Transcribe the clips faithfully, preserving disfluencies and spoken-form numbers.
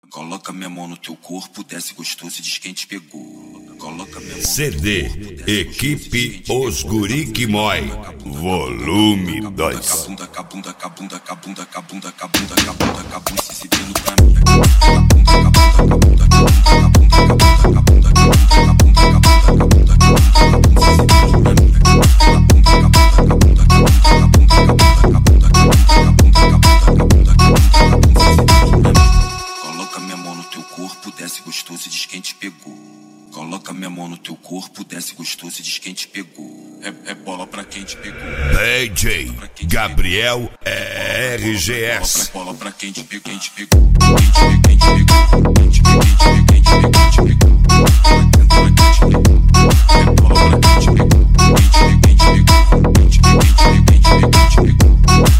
Coloca minha mão no teu corpo, desce gostoso e diz quem te pegou. Coloca minha mão C D Equipe Os Guri Que Mói, volume dois. Cabunda, cabunda, cabunda, cabunda, cabunda, cabunda, cabunda, cabunda, se exibindo pra mim. Cabunda, cabunda, cabunda, cabunda, cabunda, cabunda, cabunda, cabunda, cabunda, cabunda, cabunda, se exibindo pra mim. Cabunda, cabunda, cabunda, cabunda, cabunda, cabunda, cabunda, cabunda, cabunda, cabunda, cabunda, se exibindo pra mim. Coloca minha mão no teu corpo, desce gostoso e diz quem te pegou. Coloca minha mão no teu corpo, desce gostoso e diz quem te pegou. É, é bola pra quem te pegou. D J Gabriel R G S. Bola pra quem te pegou, quem te pegou. Quem te pegou, quem te pegou. Quem te pegou, quem te pegou, quem te pegou. É bola pra quem te pegou. Quem te pegou, quem te pegou. Quem te pegou, quem te pegou, quem te pegou.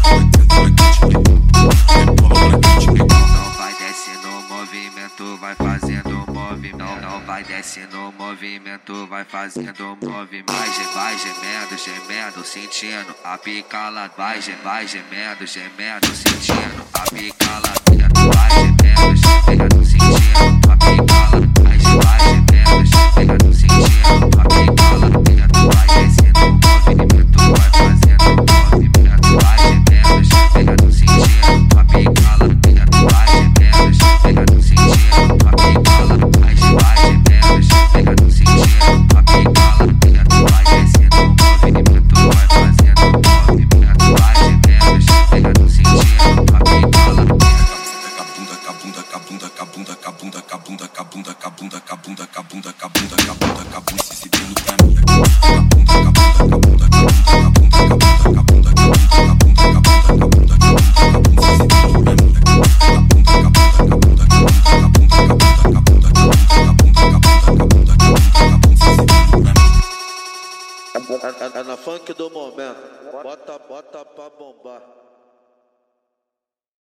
É bola pra quem te pegou. Não vai descendo o movimento, vai fazendo o movimento. Não vai descendo o movimento, vai fazendo o movimento. Vai, ge- vai gemendo, gemendo, sentindo a pica lá. Vai, ge- vai gemendo, gemendo, sentindo a pica lá. Vai gemendo, gemendo, sentindo a pica lá. Vai, ge- vai gemendo, gemendo, sentindo a pica lá. Vai descendo o movimento, vai fazendo o movimento. Vai gemendo, gemendo, sentindo a pica lá. Vai gemendo, gemendo, sentindo a pica lá. Vai, ge- vai gemendo, gemendo, sentindo a pica lá. Vai descendo o movimento, vai fazendo o movimento. Vai gemendo, gemendo, sentindo a pica lá. Cabunda, cabunda, cabunda, cabunda, cabunda, cabunda, cabunda, cabunda, cabunda, cabunda, cabunda, cabunda, cabunda, se exibindo pra mim. Cabunda, cabunda, cabunda, cabunda, cabunda, cabunda, cabunda, cabunda, cabunda, cabunda, cabunda, se exibindo pra mim. Cabunda, cabunda, cabunda, cabunda, cabunda, cabunda, cabunda, cabunda, cabunda, cabunda, cabunda, se exibindo pra mim. É, é, é na funk do momento. Bota, bota pra bombar.